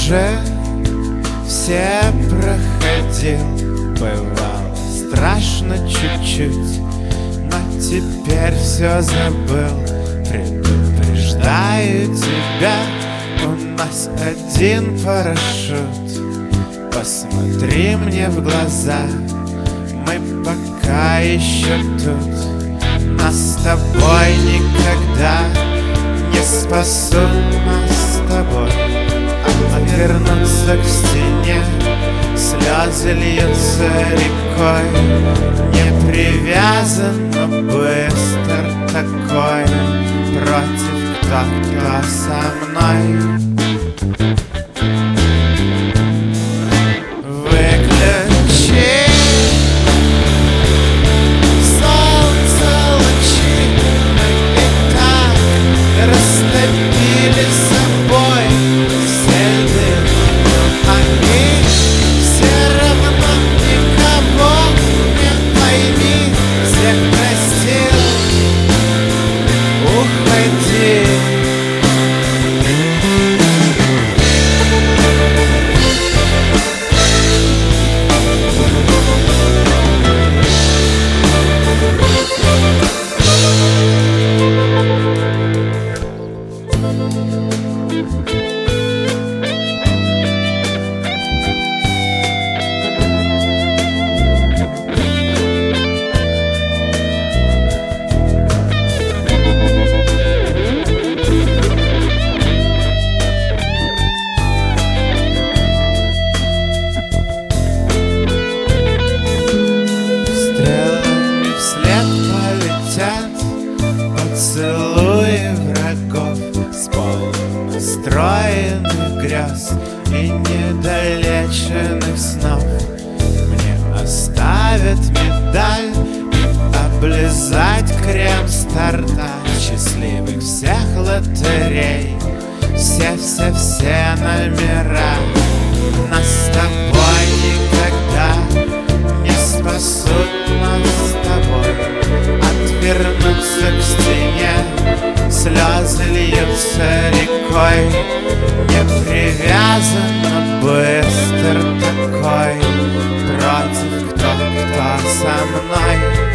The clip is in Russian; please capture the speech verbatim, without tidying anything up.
уже все проходил. Бывало страшно чуть-чуть, но теперь все забыл. Предупреждаю тебя, у нас один парашют. Посмотри мне в глаза, мы пока еще тут. Нас с тобой никогда не спасут, нас с тобой. А вернуться к стене, слезы льются рекой. Не привязан, но быстро такой. Против кто-то со мной. Поцелуи врагов с полнастроенных грез и недолеченных снов. Мне оставят медаль и облизать крем с торта. Счастливых всех лотерей, все-все-все номера. Нас с тобой никогда не спасут, нас с тобой. Отвернуться к стене, слезы льются рекой. Не привязан, но быстр такой. Против кто-то со мной.